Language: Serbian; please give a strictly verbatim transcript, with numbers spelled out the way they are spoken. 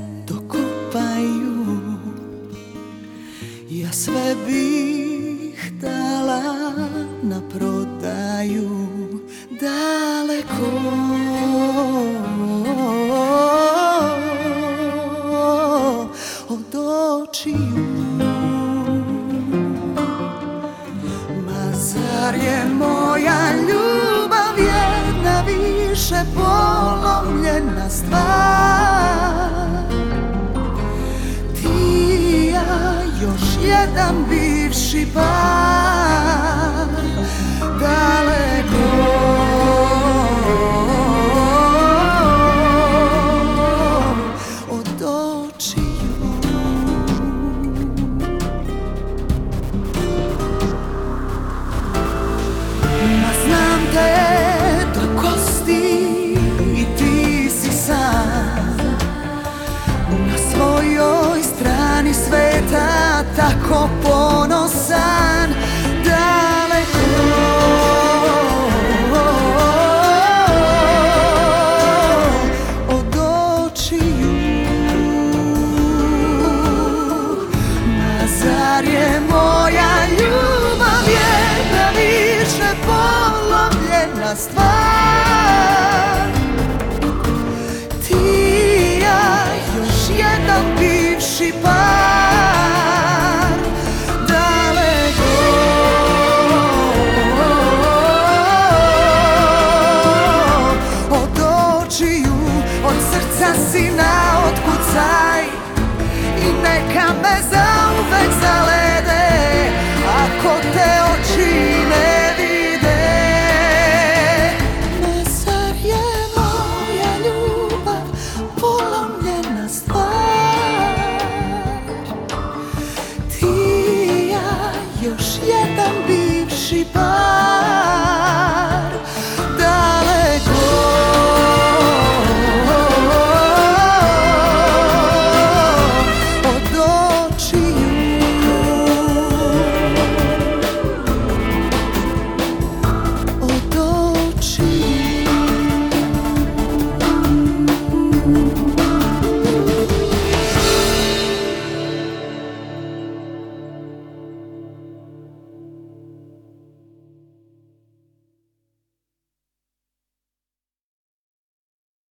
dokopaju. Ja sve bih dala na prodaju daleko od očiju. Ma zar je moja ljubav jedna više polomljena stvar? Ti i ja još jedan bivši par, daleko od očiju. Ma znam te do kosti i ti si sam na svojoj strani sveta, tako ponosan, daleko od očiju. Ma zar je moja ljubav jedna više polomljena stvar? Ti i ja još jedan bivši par,